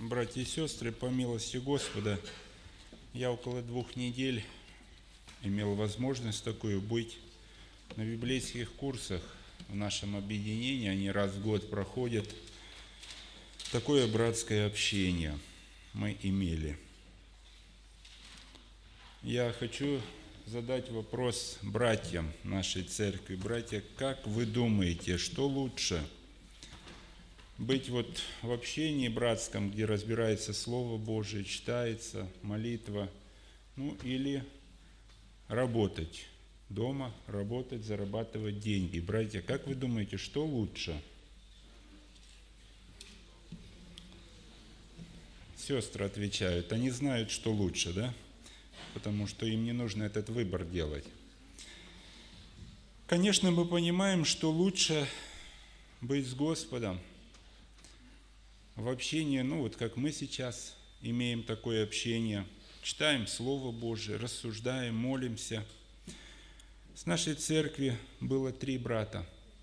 Братья и сестры, по милости Господа, я около 2 недель имел возможность такую быть на библейских курсах в нашем объединении. Они раз в год проходят. Такое братское общение мы имели. Я хочу задать вопрос братьям нашей церкви. Братья, как вы думаете, что лучше? Быть вот в общении братском, где разбирается Слово Божие, читается, молитва, или работать дома, работать, зарабатывать деньги. Братья, как вы думаете, что лучше? Сестры отвечают, они знают, что лучше, да? Потому что им не нужно этот выбор делать. Конечно, мы понимаем, что лучше быть с Господом в общении, как мы сейчас имеем такое общение, читаем Слово Божие, рассуждаем, молимся. С нашей церкви было 3 брата.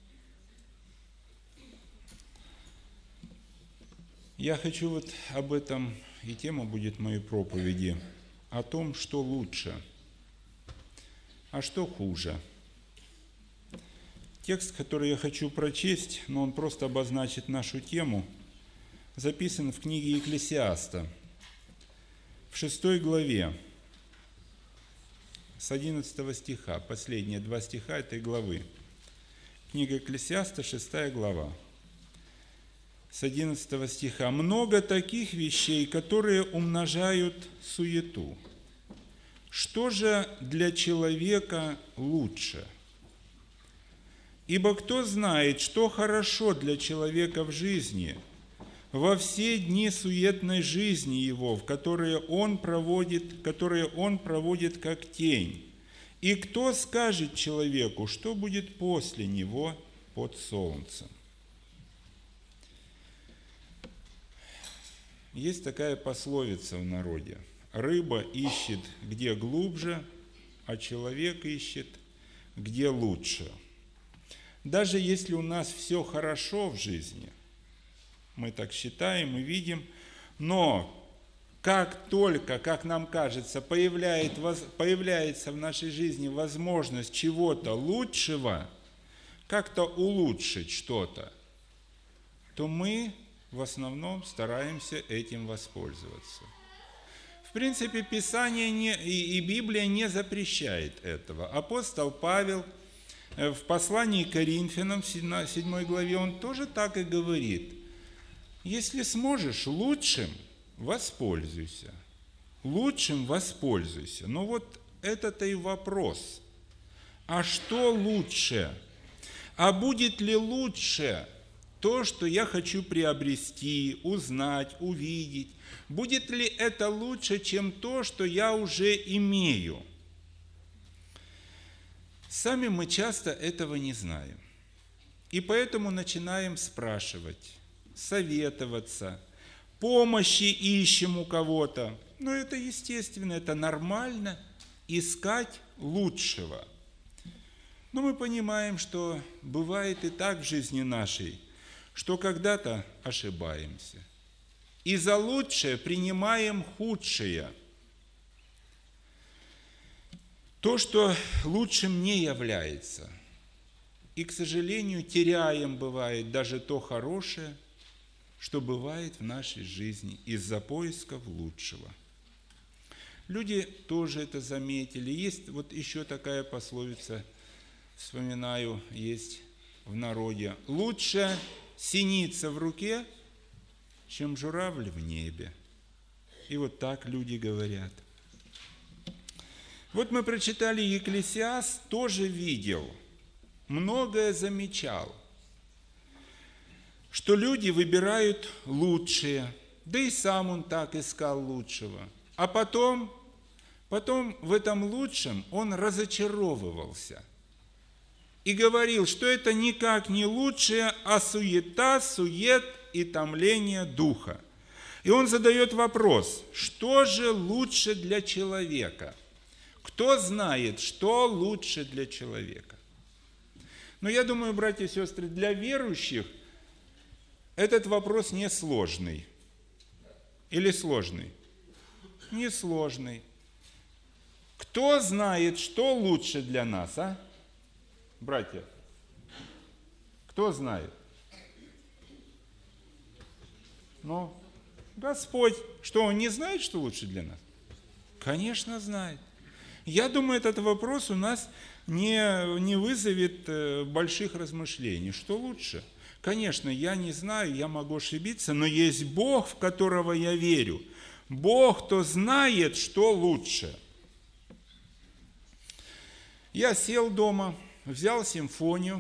Я хочу об этом, и тема будет моей проповеди, о том, что лучше, а что хуже. Текст, который я хочу прочесть, он просто обозначит нашу тему, записан в книге Екклесиаста, в 6 главе, с 11 стиха, последние 2 стиха этой главы. Книга Екклесиаста, 6 глава, с 11 стиха. «Много таких вещей, которые умножают суету. Что же для человека лучше? Ибо кто знает, что хорошо для человека в жизни, во все дни суетной жизни его, которые он проводит как тень? И кто скажет человеку, что будет после него под солнцем?» Есть такая пословица в народе: рыба ищет где глубже, а человек ищет где лучше. Даже если у нас все хорошо в жизни, мы так считаем и видим, но как только, как нам кажется, появляется в нашей жизни возможность чего-то лучшего, как-то улучшить что-то, то мы в основном стараемся этим воспользоваться. В принципе, Писание и Библия не запрещает этого. Апостол Павел в послании к Коринфянам, в 7 главе, он тоже так и говорит: если сможешь, лучшим воспользуйся. Лучшим воспользуйся. Но это-то и вопрос. А что лучше? А будет ли лучше то, что я хочу приобрести, узнать, увидеть? Будет ли это лучше, чем то, что я уже имею? Сами мы часто этого не знаем. И поэтому начинаем спрашивать, советоваться, помощи ищем у кого-то. Но это естественно, это нормально искать лучшего. Но мы понимаем, что бывает и так в жизни нашей, что когда-то ошибаемся. И за лучшее принимаем худшее. То, что лучшим не является. И, к сожалению, теряем, бывает, даже то хорошее, что бывает в нашей жизни из-за поисков лучшего. Люди тоже это заметили. Есть еще такая пословица, вспоминаю, есть в народе: лучше синица в руке, чем журавль в небе. И так люди говорят. Мы прочитали, Екклесиаст тоже видел, многое замечал, что люди выбирают лучшее, да и сам он так искал лучшего. А потом в этом лучшем он разочаровывался и говорил, что это никак не лучшее, а суета, сует и томление духа. И он задает вопрос: что же лучше для человека? Кто знает, что лучше для человека? Но я думаю, братья и сестры, для верующих этот вопрос несложный. или сложный? Несложный. Кто знает, что лучше для нас, а? Братья, кто знает? Ну, Господь. Что, Он не знает, что лучше для нас? Конечно, знает. Я думаю, этот вопрос у нас не вызовет больших размышлений. Что лучше? Конечно, я не знаю, я могу ошибиться, но есть Бог, в которого я верю. Бог, кто знает, что лучше. Я сел дома, взял симфонию,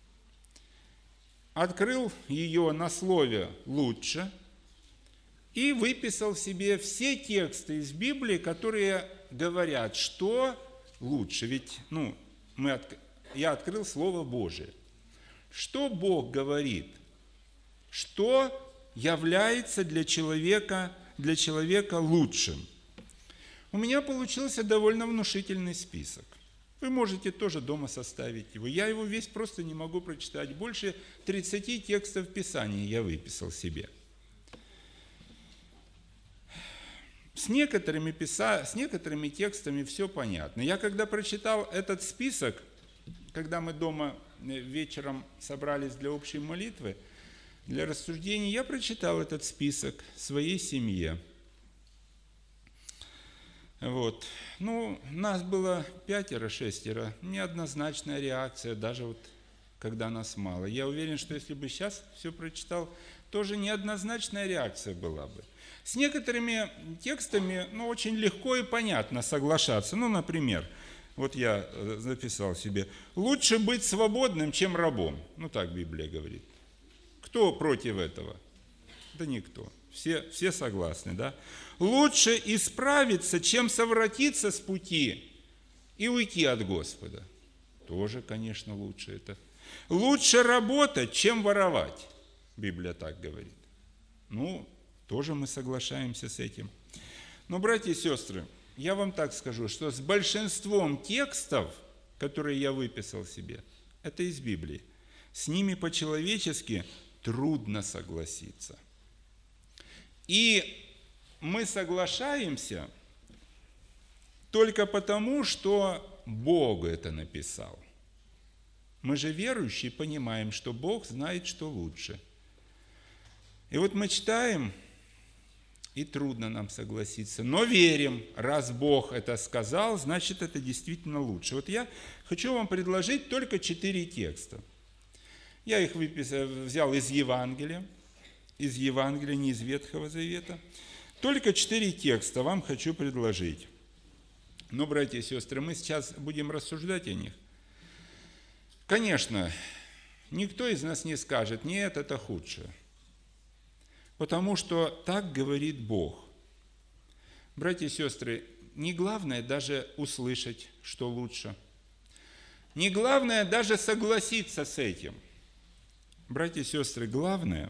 открыл ее на слове «лучше» и выписал себе все тексты из Библии, которые говорят, что лучше. Ведь я открыл Слово Божие. Что Бог говорит? Что является для человека лучшим? У меня получился довольно внушительный список. Вы можете тоже дома составить его. Я его весь просто не могу прочитать. Больше 30 текстов Писания я выписал себе. С некоторыми текстами все понятно. Я когда прочитал этот список, когда мы дома вечером собрались для общей молитвы, для рассуждений, я прочитал этот список своей семье. Вот. Нас было 5-6, неоднозначная реакция, даже когда нас мало. Я уверен, что если бы сейчас все прочитал, тоже неоднозначная реакция была бы. С некоторыми текстами, очень легко и понятно соглашаться. Например, я записал себе: «Лучше быть свободным, чем рабом». Так Библия говорит. Кто против этого? Да никто. Все согласны, да? «Лучше исправиться, чем совратиться с пути и уйти от Господа». Тоже, конечно, лучше это. «Лучше работать, чем воровать». Библия так говорит. Тоже мы соглашаемся с этим. Но, братья и сестры, я вам так скажу, что с большинством текстов, которые я выписал себе, это из Библии, с ними по-человечески трудно согласиться. И мы соглашаемся только потому, что Бог это написал. Мы же верующие понимаем, что Бог знает, что лучше. И мы читаем, и трудно нам согласиться, но верим, раз Бог это сказал, значит, это действительно лучше. Я хочу вам предложить только 4 текста. Я их взял из Евангелия, не из Ветхого Завета. Только 4 текста вам хочу предложить. Но, братья и сестры, мы сейчас будем рассуждать о них. Конечно, никто из нас не скажет: нет, это худшее. Потому что так говорит Бог. Братья и сестры, не главное даже услышать, что лучше. Не главное даже согласиться с этим. Братья и сестры, главное,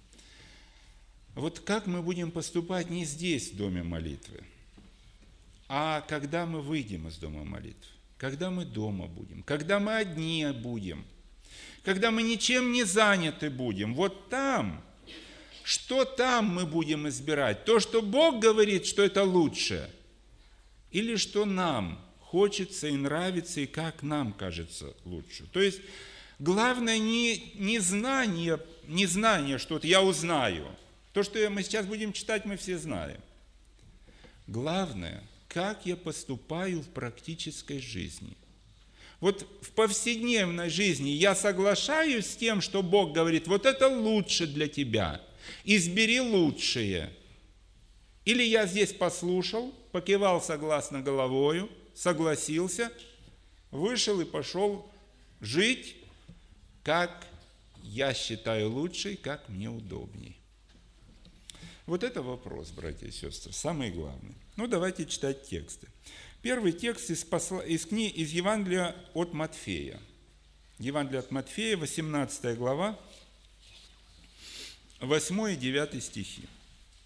как мы будем поступать не здесь, в доме молитвы, а когда мы выйдем из дома молитвы, когда мы дома будем, когда мы одни будем, когда мы ничем не заняты будем, там. Что там мы будем избирать? То, что Бог говорит, что это лучше? Или что нам хочется и нравится, и как нам кажется лучше? То есть, главное не знание, что я узнаю. То, что мы сейчас будем читать, мы все знаем. Главное, как я поступаю в практической жизни. В повседневной жизни я соглашаюсь с тем, что Бог говорит: это лучше для тебя. Избери лучшее. Или я здесь послушал, покивал согласно головою, согласился, вышел и пошел жить, как я считаю лучше, как мне удобней. Это вопрос, братья и сестры, самый главный. Давайте читать тексты. Первый текст из Евангелия от Матфея. Евангелие от Матфея, 18 глава, 8 и 9 стихи.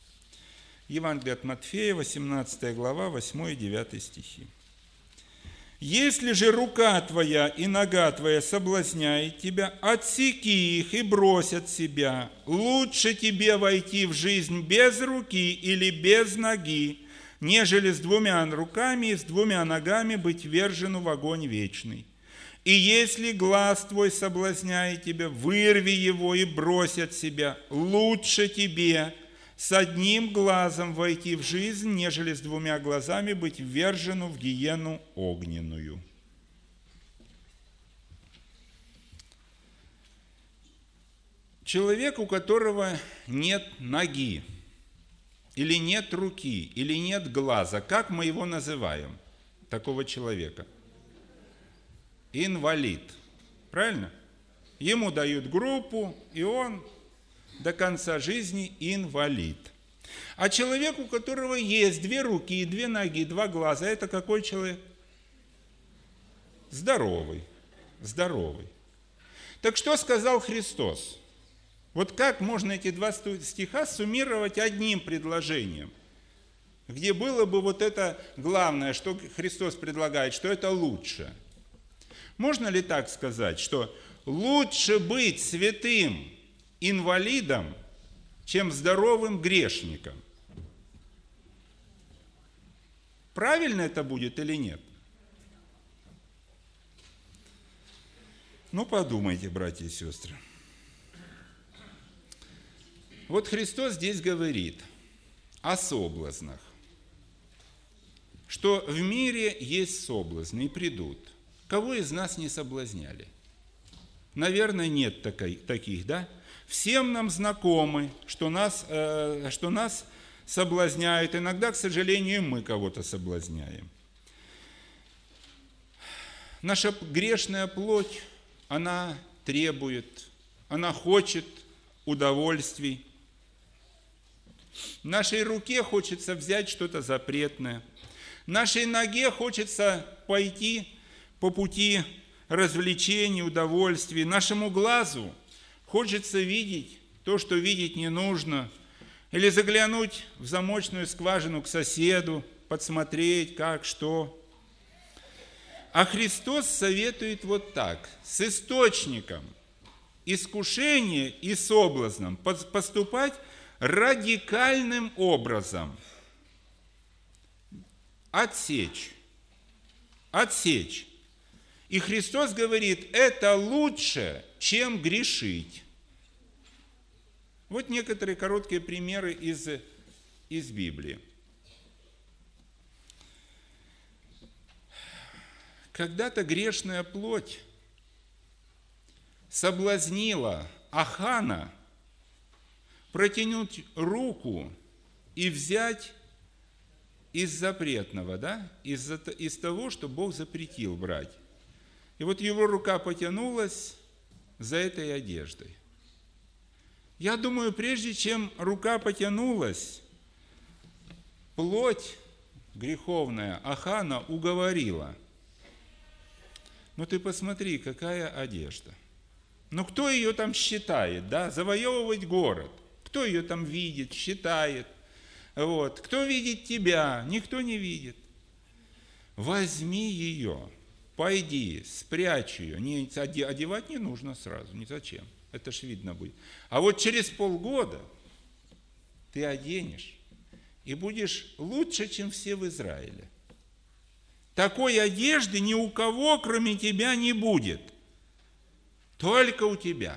Евангелие от Матфея, 18 глава, 8 и 9 стихи. Если же рука твоя и нога твоя соблазняет тебя, отсеки их и брось от себя. Лучше тебе войти в жизнь без руки или без ноги, нежели с 2 руками и с 2 ногами быть вержену в огонь вечный. И если глаз твой соблазняет тебя, вырви его и брось от себя. Лучше тебе с 1 глазом войти в жизнь, нежели с 2 глазами быть ввержену в гиену огненную. Человек, у которого нет ноги, или нет руки, или нет глаза, как мы его называем, такого человека? Инвалид. Правильно? Ему дают группу, и он до конца жизни инвалид. А человек, у которого есть 2 руки, 2 ноги, 2 глаза, это какой человек? Здоровый. Здоровый. Так что сказал Христос? Вот как можно эти 2 стиха суммировать одним предложением? Где было бы вот это главное, что Христос предлагает, что это лучше. Можно ли так сказать, что лучше быть святым инвалидом, чем здоровым грешником? Правильно это будет или нет? Ну, подумайте, братья и сестры. Вот Христос здесь говорит о соблазнах, что в мире есть соблазны и придут. Кого из нас не соблазняли? Наверное, нет таких, да? Всем нам знакомы, что нас соблазняют. Иногда, к сожалению, мы кого-то соблазняем. Наша грешная плоть, она требует, она хочет удовольствий. Нашей руке хочется взять что-то запретное. Нашей ноге хочется пойти по пути развлечений, удовольствий. Нашему глазу хочется видеть то, что видеть не нужно. Или заглянуть в замочную скважину к соседу, подсмотреть, как, что. А Христос советует вот так: с источником искушения и соблазном поступать радикальным образом. Отсечь. И Христос говорит, это лучше, чем грешить. Вот некоторые короткие примеры из Библии. Когда-то грешная плоть соблазнила Ахана протянуть руку и взять из запретного, да? из того, что Бог запретил брать. И вот его рука потянулась за этой одеждой. Я думаю, прежде чем рука потянулась, плоть греховная Ахана уговорила. Ну ты посмотри, какая одежда. Ну кто ее там считает, да? Завоевывать город. Кто ее там видит, считает? Вот. Кто видит тебя? Никто не видит. Возьми ее. Пойди, спрячь ее. Одевать не нужно сразу, ни зачем. Это ж видно будет. А вот через полгода ты оденешь и будешь лучше, чем все в Израиле. Такой одежды ни у кого, кроме тебя, не будет. Только у тебя.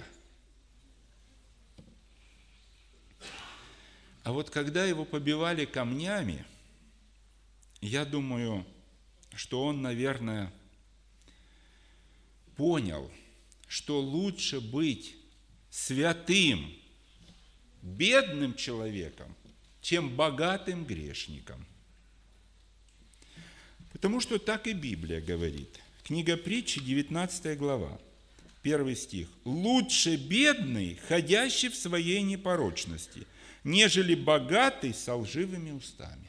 А вот когда его побивали камнями, я думаю, что он, наверное, понял, что лучше быть святым, бедным человеком, чем богатым грешником. Потому что так и Библия говорит. Книга Притчи, 19 глава, 1 стих. «Лучше бедный, ходящий в своей непорочности, нежели богатый со лживыми устами».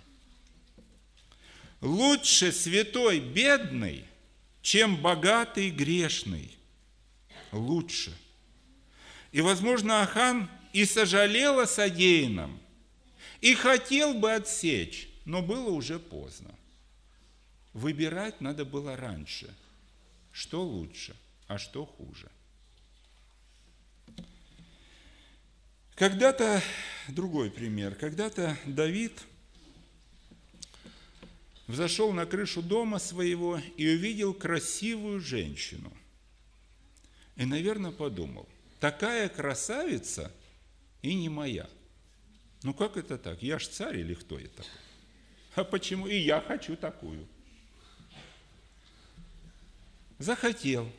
Лучше святой бедный, чем богатый грешный. Лучше. И, возможно, Ахан и сожалел о содеянном, и хотел бы отсечь, но было уже поздно. выбирать надо было раньше, что лучше, а что хуже. Когда-то, другой пример, когда-то Давид взошел на крышу дома своего и увидел красивую женщину. И, наверное, подумал, такая красавица и не моя. Ну как это так? Я ж царь или кто я такой? А почему? И я хочу такую. Захотел.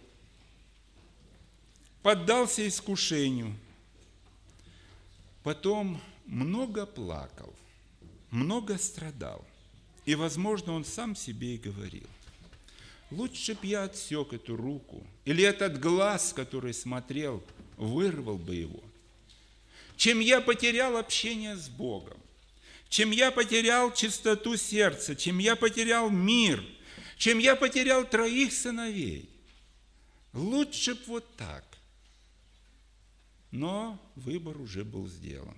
Поддался искушению. Потом много плакал, много страдал. И, возможно, он сам себе и говорил: лучше б я отсек эту руку, или этот глаз, который смотрел, вырвал бы его, чем я потерял общение с Богом, чем я потерял чистоту сердца, чем я потерял мир, чем я потерял 3 сыновей. Лучше б вот так. Но выбор уже был сделан.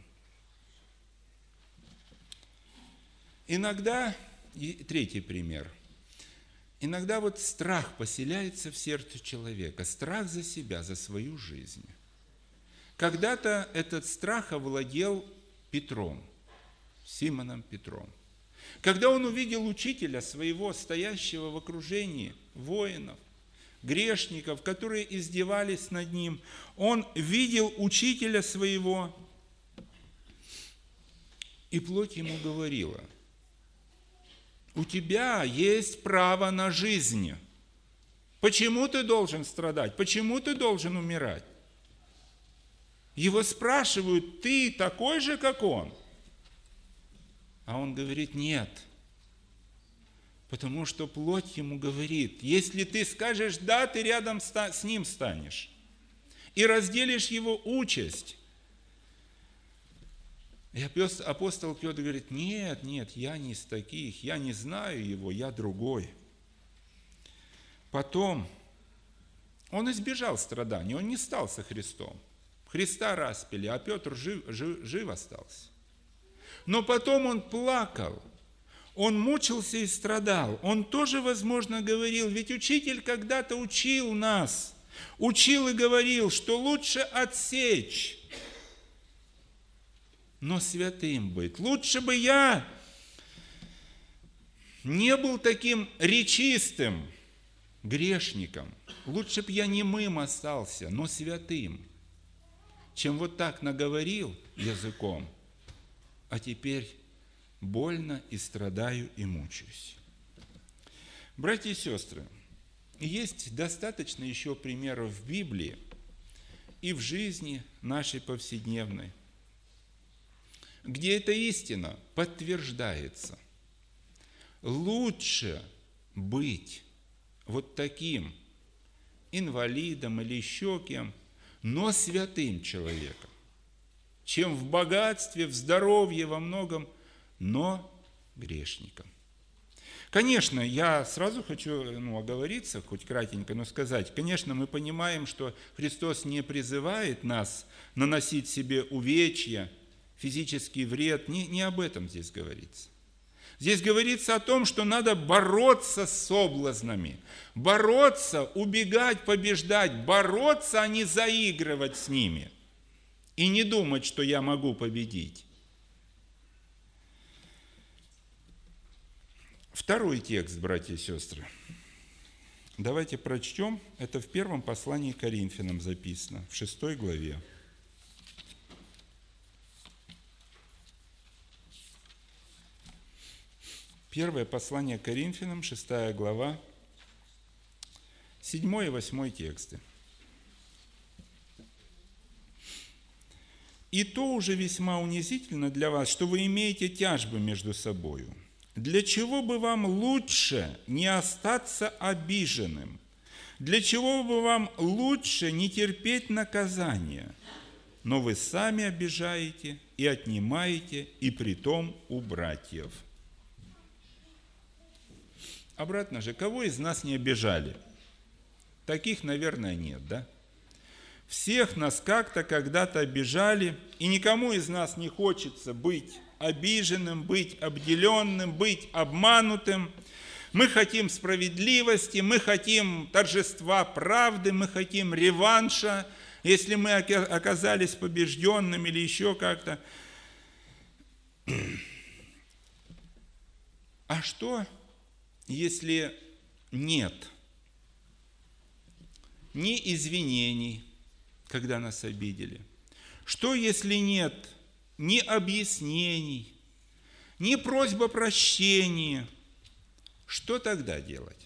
Иногда, и третий пример, иногда вот страх поселяется в сердце человека, страх за себя, за свою жизнь. Когда-то этот страх овладел Петром, Симоном Петром. Когда он увидел учителя своего, стоящего в окружении воинов, грешников, которые издевались над ним, он видел учителя своего, и плоть ему говорила: у тебя есть право на жизнь. Почему ты должен страдать? Почему ты должен умирать? Его спрашивают: ты такой же, как он? А он говорит: нет. Потому что плоть ему говорит: если ты скажешь «да», ты рядом с ним станешь и разделишь его участь. И апостол Петр говорит: нет, я не из таких, я не знаю его, я другой. Потом он избежал страданий, он не стал со Христом. Христа распяли, а Петр жив остался. Но потом он плакал, он мучился и страдал. Он тоже, возможно, говорил, ведь учитель когда-то учил нас, учил и говорил, что лучше отсечь, но святым быть. Лучше бы я не был таким речистым грешником, лучше бы я немым остался, но святым, чем вот так наговорил языком, а теперь больно и страдаю и мучаюсь. Братья и сестры, есть достаточно еще примеров в Библии и в жизни нашей повседневной, где эта истина подтверждается. Лучше быть вот таким инвалидом или еще кем, но святым человеком, чем в богатстве, в здоровье, во многом, но грешником. Конечно, я сразу хочу оговориться, хоть кратенько, но сказать, конечно, мы понимаем, что Христос не призывает нас наносить себе увечья, физический вред, не об этом здесь говорится. Здесь говорится о том, что надо бороться с соблазнами, бороться, убегать, побеждать, бороться, а не заигрывать с ними и не думать, что я могу победить. Второй текст, братья и сестры. Давайте прочтем. Это в первом послании к Коринфянам записано, в 6 главе. Первое послание к Коринфянам, 6 глава, 7 и 8 тексты. «И то уже весьма унизительно для вас, что вы имеете тяжбы между собою. Для чего бы вам лучше не остаться обиженным? Для чего бы вам лучше не терпеть наказание? Но вы сами обижаете и отнимаете, и притом у братьев». Обратно же, кого из нас не обижали? Таких, наверное, нет, да? Всех нас как-то когда-то обижали, и никому из нас не хочется быть обиженным, быть обделенным, быть обманутым. Мы хотим справедливости, мы хотим торжества правды, мы хотим реванша, если мы оказались побежденными или еще как-то. А что, если нет ни извинений, когда нас обидели? Что, если нет ни объяснений, ни просьбы о прощении? Что тогда делать?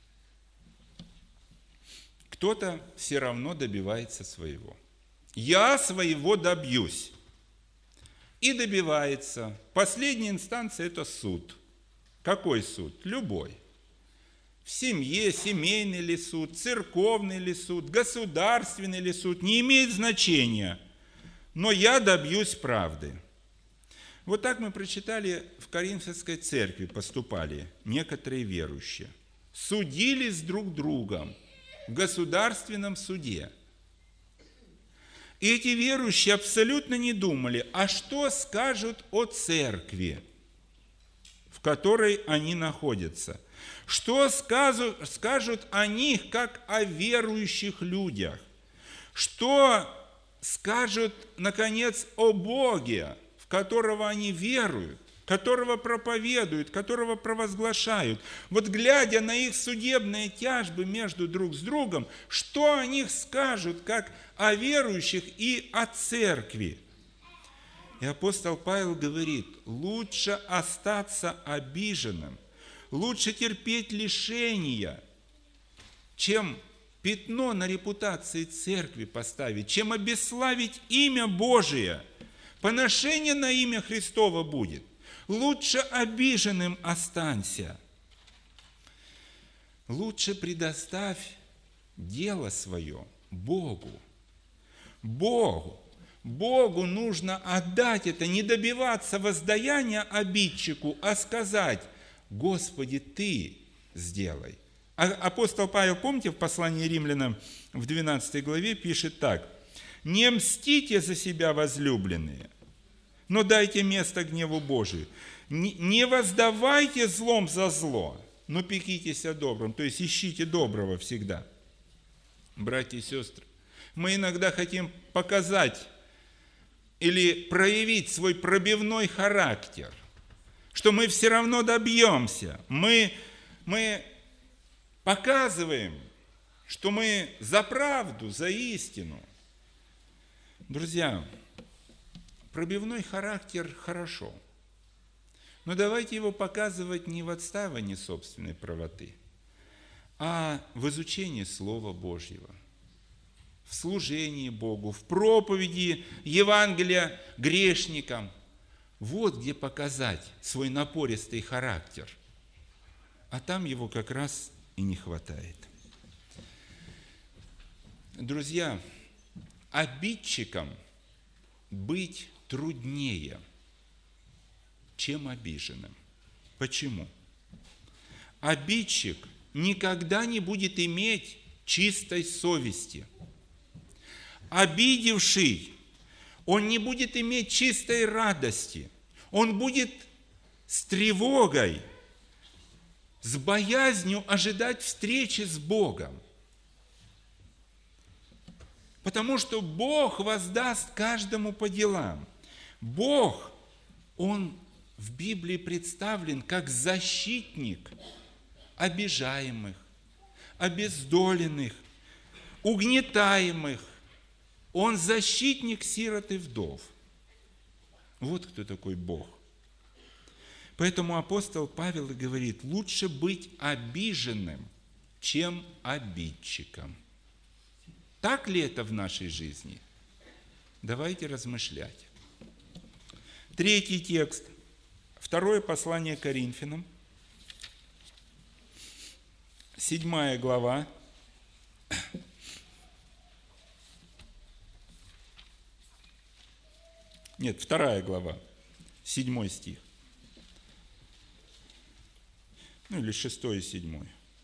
Кто-то все равно добивается своего. Я своего добьюсь. И добивается. Последняя инстанция – это суд. Какой суд? Любой. В семье, семейный ли суд, церковный ли суд, государственный ли суд, не имеет значения. Но я добьюсь правды. Вот так мы прочитали, в Коринфской церкви поступали некоторые верующие. Судились друг другом в государственном суде. И эти верующие абсолютно не думали, а что скажут о церкви, в которой они находятся. Что скажут о них, как о верующих людях. Что скажут, наконец, о Боге, в которого они веруют, которого проповедуют, которого провозглашают. Вот глядя на их судебные тяжбы между друг с другом, что о них скажут, как о верующих и о церкви? И апостол Павел говорит, лучше остаться обиженным, лучше терпеть лишения, чем пятно на репутации церкви поставить, чем обесславить имя Божие. Поношение на имя Христово будет. Лучше обиженным останься. Лучше предоставь дело свое Богу. Богу. Богу нужно отдать это, не добиваться воздаяния обидчику, а сказать, Господи, Ты сделай. Апостол Павел, помните, в послании Римлянам в 12 главе пишет так, «Не мстите за себя, возлюбленные, но дайте место гневу Божию. Не воздавайте злом за зло, но пекитесь о добром». То есть ищите доброго всегда. Братья и сестры, мы иногда хотим показать или проявить свой пробивной характер, что мы все равно добьемся. Мы показываем, что мы за правду, за истину. Друзья, пробивной характер хорошо, но давайте его показывать не в отстаивании собственной правоты, а в изучении Слова Божьего, в служении Богу, в проповеди Евангелия грешникам. Вот где показать свой напористый характер. А там его как раз и не хватает. Друзья, обидчикам быть труднее, чем обиженным. Почему? Обидчик никогда не будет иметь чистой совести. Обидевший, он не будет иметь чистой радости. Он будет с тревогой, с боязнью ожидать встречи с Богом. Потому что Бог воздаст каждому по делам. Бог, Он в Библии представлен как защитник обижаемых, обездоленных, угнетаемых. Он защитник сирот и вдов. Вот кто такой Бог. Поэтому апостол Павел и говорит, лучше быть обиженным, чем обидчиком. Так ли это в нашей жизни? Давайте размышлять. Третий текст. Второе послание Коринфянам. 7 глава. Нет, 2 глава, 7 стих. Ну, или 6 и 7.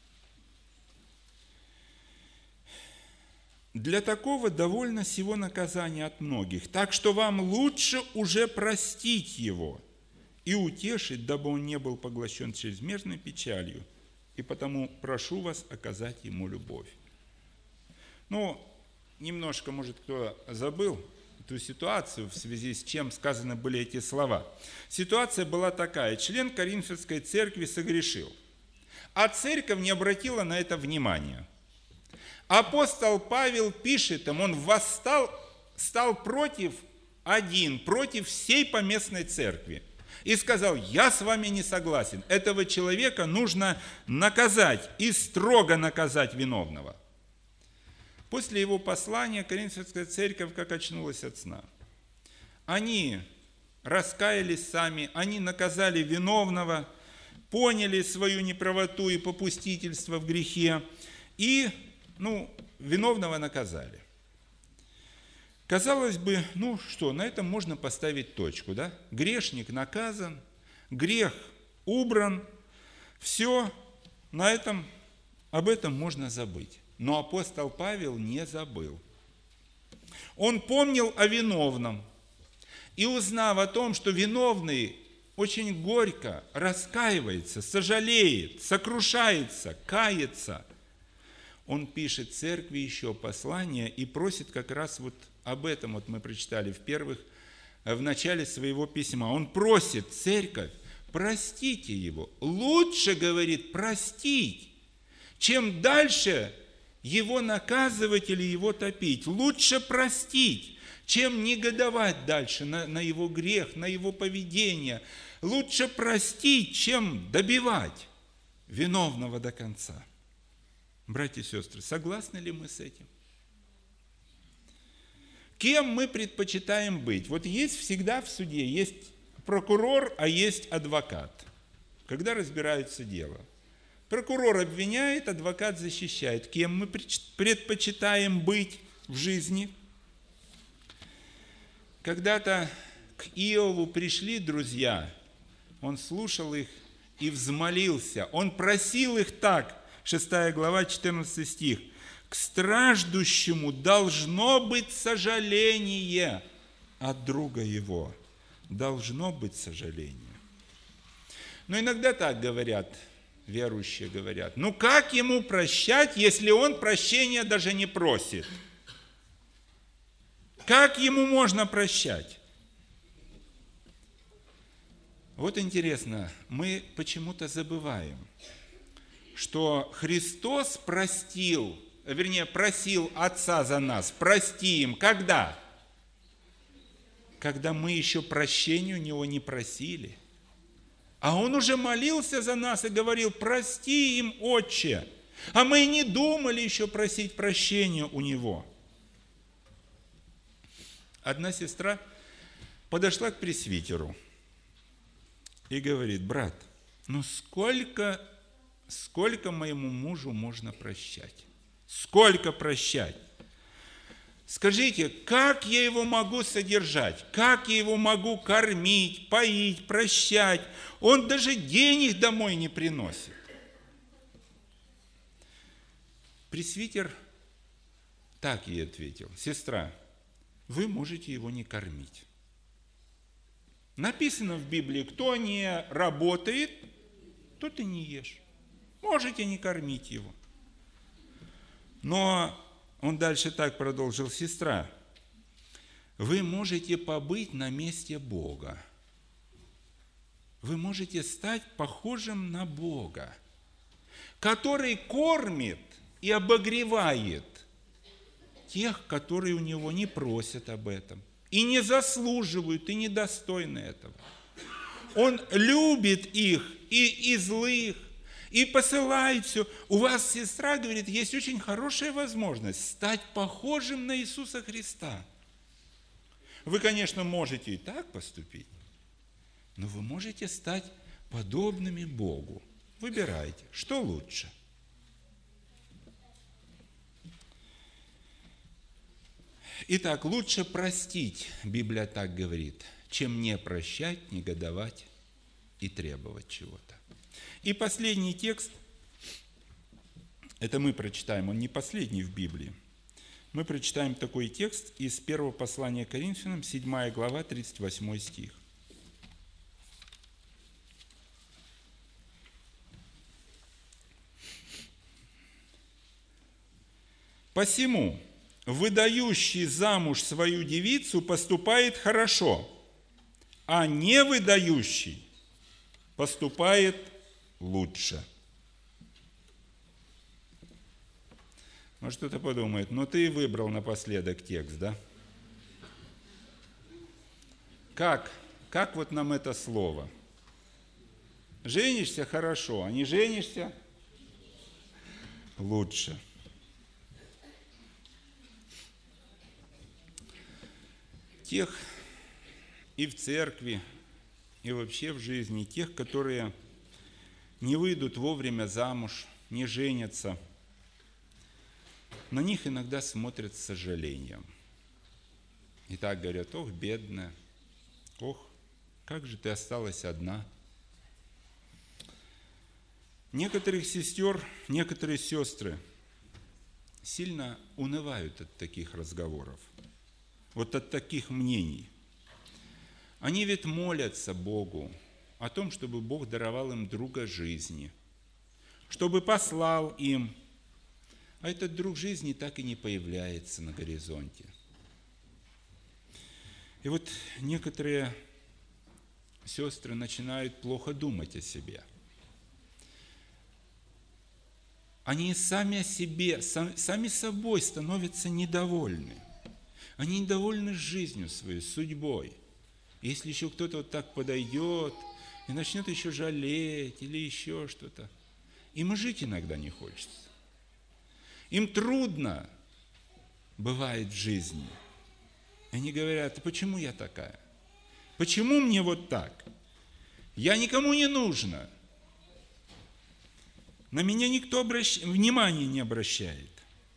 «Для такого довольно сего наказания от многих, так что вам лучше уже простить его и утешить, дабы он не был поглощен чрезмерной печалью, и потому прошу вас оказать ему любовь». Ну, немножко, может, кто забыл эту ситуацию, в связи с чем сказаны были эти слова. Ситуация была такая: член Коринфской церкви согрешил, а церковь не обратила на это внимания. Апостол Павел пишет им, он восстал, стал против всей поместной церкви и сказал: «Я с вами не согласен, этого человека нужно наказать и строго наказать виновного». После его послания Коринфская церковь как очнулась от сна. Они раскаялись сами, они наказали виновного, поняли свою неправоту и попустительство в грехе, и виновного наказали. Казалось бы, на этом можно поставить точку, да? Грешник наказан, грех убран, все, об этом можно забыть. Но апостол Павел не забыл. Он помнил о виновном. И узнав о том, что виновный очень горько раскаивается, сожалеет, сокрушается, кается, он пишет церкви еще послание и просит как раз об этом, мы прочитали в начале своего письма. Он просит церковь: простите его. Лучше, говорит, простить, чем дальше его наказывать или его топить. Лучше простить, чем негодовать дальше на его грех, на его поведение. Лучше простить, чем добивать виновного до конца. Братья и сестры, согласны ли мы с этим? Кем мы предпочитаем быть? Есть всегда в суде, есть прокурор, а есть адвокат, когда разбираются дело. Прокурор обвиняет, адвокат защищает. Кем мы предпочитаем быть в жизни? Когда-то к Иову пришли друзья, он слушал их и взмолился. Он просил их так, 6 глава, 14 стих: «К страждущему должно быть сожаление от друга его». Должно быть сожаление. Но иногда так говорят, верующие говорят: как ему прощать, если он прощения даже не просит? Как ему можно прощать? Интересно, мы почему-то забываем, что Христос просил Отца за нас: прости им. Когда? Когда мы еще прощения у Него не просили. А Он уже молился за нас и говорил: прости им, Отче. А мы и не думали еще просить прощения у Него. Одна сестра подошла к пресвитеру и говорит: брат, сколько моему мужу можно прощать? Сколько прощать? Скажите, как я его могу содержать? Как я его могу кормить, поить, прощать? Он даже денег домой не приносит. Пресвитер так ей ответил: сестра, вы можете его не кормить. Написано в Библии: кто не работает, тот и не ешь. Можете не кормить его. Но он дальше так продолжил: сестра, вы можете побыть на месте Бога. Вы можете стать похожим на Бога, который кормит и обогревает тех, которые у Него не просят об этом, и не заслуживают, и недостойны этого. Он любит их, и злых, и посылает все. У вас, сестра, говорит, есть очень хорошая возможность стать похожим на Иисуса Христа. Вы, конечно, можете и так поступить, но вы можете стать подобными Богу. Выбирайте, что лучше. Итак, лучше простить, Библия так говорит, чем не прощать, негодовать и требовать чего-то. И последний текст, это мы прочитаем, он не последний в Библии. Мы прочитаем такой текст из первого послания Коринфянам, 7 глава, 38 стих. Посему выдающий замуж свою девицу поступает хорошо, а не выдающий поступает лучше. Может, кто-то подумает, ты выбрал напоследок текст, да? Как вот нам это слово? Женишься – хорошо, а не женишься – лучше. Тех и в церкви, и вообще в жизни, тех, которые не выйдут вовремя замуж, не женятся, на них иногда смотрят с сожалением. И так говорят: ох, бедная, ох, как же ты осталась одна. Некоторые сестры сильно унывают от таких разговоров, вот от таких мнений. Они ведь молятся Богу о том, чтобы Бог даровал им друга жизни, чтобы послал им, а этот друг жизни так и не появляется на горизонте. И вот некоторые сестры начинают плохо думать о себе. Они сами собой становятся недовольны. Они недовольны жизнью своей, судьбой. Если еще кто-то вот так подойдет и начнет еще жалеть или еще что-то, им и жить иногда не хочется. Им трудно бывает в жизни. Они говорят: почему я такая? Почему мне вот так? Я никому не нужна. На меня никто внимания не обращает.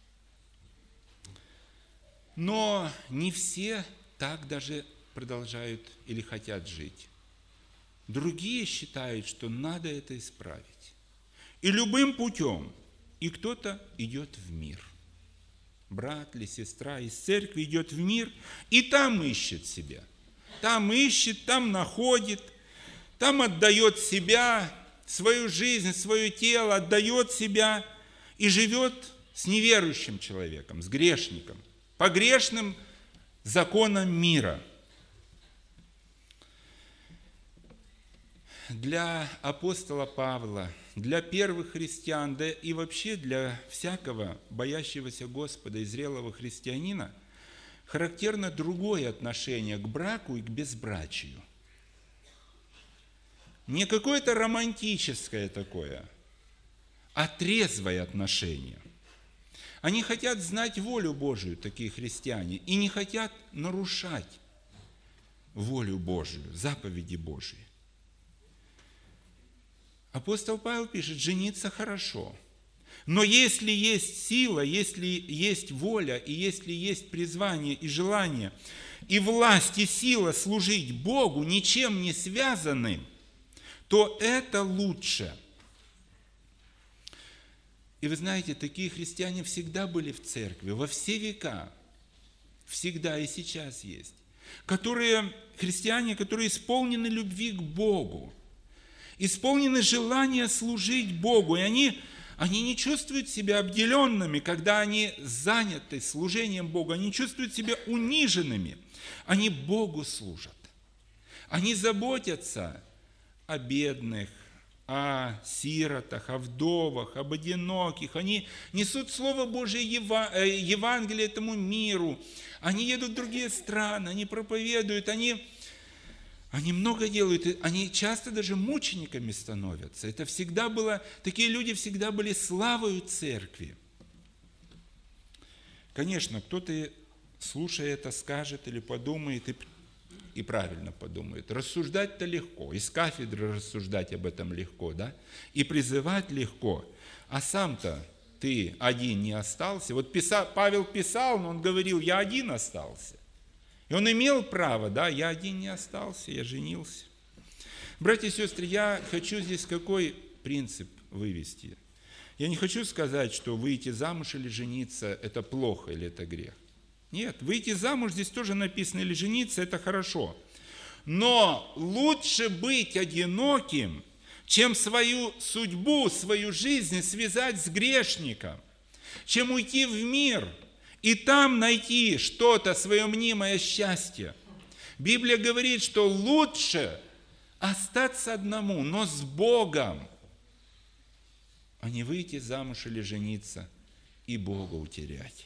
Но не все так даже продолжают или хотят жить. Другие считают, что надо это исправить. И любым путем. И кто-то идет в мир. Брат или сестра из церкви идет в мир, и там ищет себя. Там ищет, там находит, там отдает себя, свою жизнь, свое тело, отдает себя и живет с неверующим человеком, с грешником, по грешным законам мира. Для апостола Павла, для первых христиан, да и вообще для всякого боящегося Господа и зрелого христианина характерно другое отношение к браку и к безбрачию. Не какое-то романтическое такое, а трезвое отношение. Они хотят знать волю Божию, такие христиане, и не хотят нарушать волю Божию, заповеди Божьи. Апостол Павел пишет: жениться хорошо. Но если есть сила, если есть воля, и если есть призвание и желание, и власть, и сила служить Богу, ничем не связанным, то это лучше. И вы знаете, такие христиане всегда были в церкви, во все века. Всегда и сейчас есть. Христиане, которые исполнены любви к Богу, исполнены желания служить Богу, и они не чувствуют себя обделенными, когда они заняты служением Богу, они чувствуют себя униженными, они Богу служат. Они заботятся о бедных, о сиротах, о вдовах, об одиноких. Они несут Слово Божие, Евангелие этому миру. Они едут в другие страны, они проповедуют, они много делают, они часто даже мучениками становятся. Это всегда было, такие люди всегда были славою церкви. Конечно, кто-то, слушая это, скажет или подумает, и правильно подумает. Рассуждать-то легко, из кафедры рассуждать об этом легко, да? И призывать легко. А сам-то ты один не остался. Вот Павел писал, но он говорил: я один остался. И он имел право, да, я один не остался, я женился. Братья и сестры, я хочу здесь какой принцип вывести. Я не хочу сказать, что выйти замуж или жениться – это плохо или это грех. Нет, выйти замуж, здесь тоже написано, или жениться – это хорошо. Но лучше быть одиноким, чем свою судьбу, свою жизнь связать с грешником. чем уйти в мир и там найти что-то, свое мнимое счастье. Библия говорит, что лучше остаться одному, но с Богом, а не выйти замуж или жениться и Бога утерять.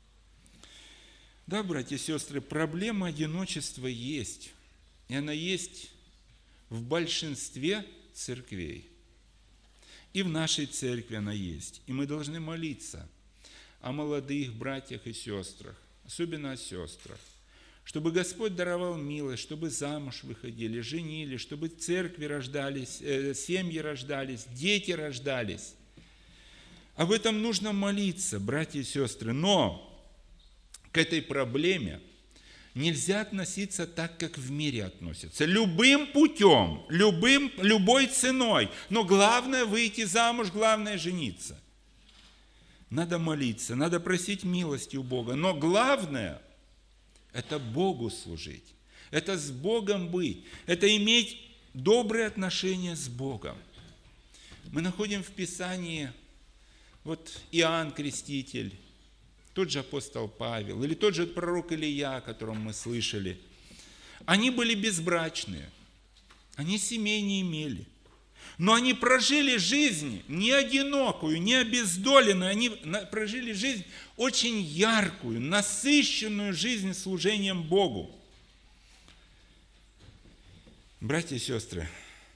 Да, братья и сестры, проблема одиночества есть. И она есть в большинстве церквей. И в нашей церкви она есть. И мы должны молиться о молодых братьях и сестрах, особенно о сестрах, чтобы Господь даровал милость, чтобы замуж выходили, женили, чтобы церкви рождались, семьи рождались, дети рождались. Об этом нужно молиться, братья и сестры. Но к этой проблеме нельзя относиться так, как в мире относятся. Любым путем, любой ценой. Но главное выйти замуж, главное жениться. Надо молиться, надо просить милости у Бога. Но главное – это Богу служить. Это с Богом быть. Это иметь добрые отношения с Богом. Мы находим в Писании вот Иоанн Креститель, тот же апостол Павел, или тот же пророк Илия, о котором мы слышали. Они были безбрачные, они семей не имели. Но они прожили жизнь не одинокую, не обездоленную, они прожили жизнь очень яркую, насыщенную жизнь служением Богу. Братья и сестры,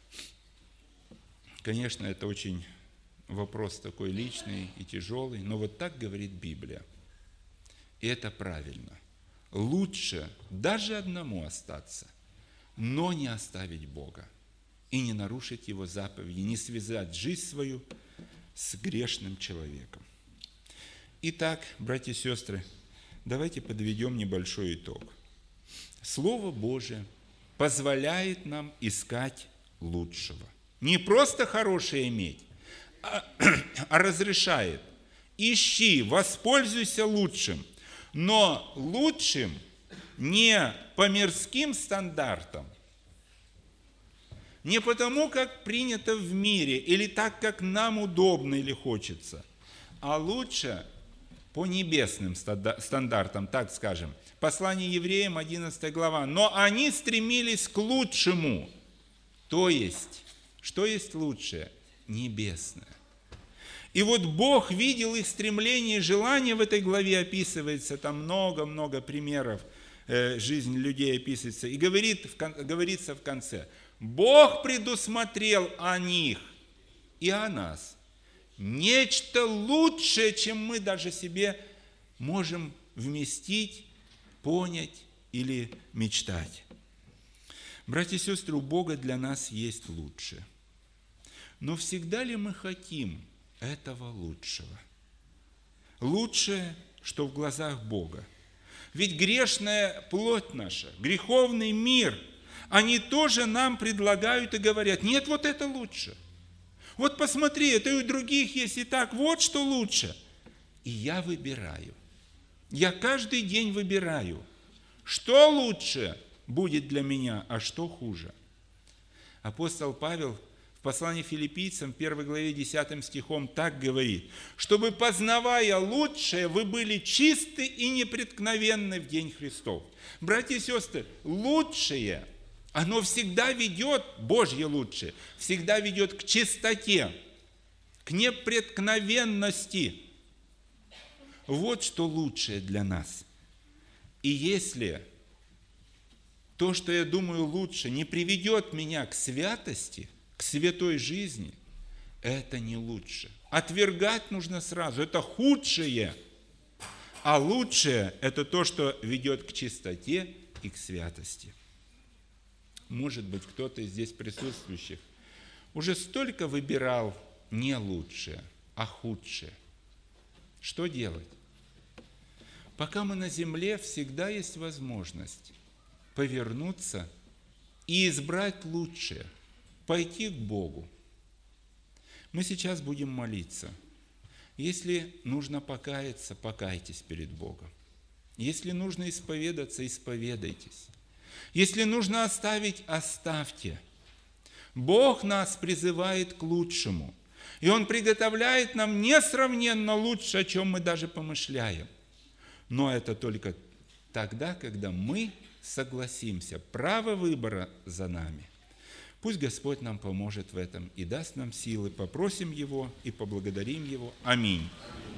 конечно, это очень вопрос такой личный и тяжелый, но вот так говорит Библия. И это правильно. Лучше даже одному остаться, но не оставить Бога и не нарушить Его заповеди, не связать жизнь свою с грешным человеком. Итак, братья и сестры, давайте подведем небольшой итог. Слово Божие позволяет нам искать лучшего. Не просто хорошее иметь, а разрешает. Ищи, воспользуйся лучшим. Но лучшим не по мирским стандартам, не потому, как принято в мире, или так, как нам удобно или хочется, а лучше по небесным стандартам, так скажем. Послание евреям, 11 глава. Но они стремились к лучшему. То есть, что есть лучшее? Небесное. И вот Бог видел их стремление и желание, в этой главе описывается, там много-много примеров жизни людей описывается. И говорится в конце, Бог предусмотрел о них и о нас нечто лучшее, чем мы даже себе можем вместить, понять или мечтать. Братья и сестры, у Бога для нас есть лучшее. Но всегда ли мы хотим этого лучшего? Лучшее, что в глазах Бога. Ведь грешная плоть наша, греховный мир, они тоже нам предлагают и говорят, нет, вот это лучше. Вот посмотри, это и у других есть и так, вот что лучше. И я выбираю. Я каждый день выбираю, что лучше будет для меня, а что хуже. Апостол Павел в послании Филиппийцам, 1 главе 10 стихом так говорит, чтобы, познавая лучшее, вы были чисты и непреткновенны в день Христов. Братья и сестры, лучшее, оно всегда ведет, Божье лучшее, всегда ведет к чистоте, к непреткновенности. Вот что лучшее для нас. И если то, что я думаю лучше, не приведет меня к святости, к святой жизни, это не лучше. Отвергать нужно сразу, это худшее. А лучшее – это то, что ведет к чистоте и к святости. Может быть, кто-то из здесь присутствующих уже столько выбирал не лучшее, а худшее. Что делать? Пока мы на земле, всегда есть возможность повернуться и избрать лучшее, пойти к Богу. Мы сейчас будем молиться. Если нужно покаяться, покайтесь перед Богом. Если нужно исповедаться, исповедайтесь. Если нужно оставить, оставьте. Бог нас призывает к лучшему. И Он приготовляет нам несравненно лучше, о чем мы даже помышляем. Но это только тогда, когда мы согласимся. Право выбора за нами. Пусть Господь нам поможет в этом и даст нам силы. Попросим Его и поблагодарим Его. Аминь.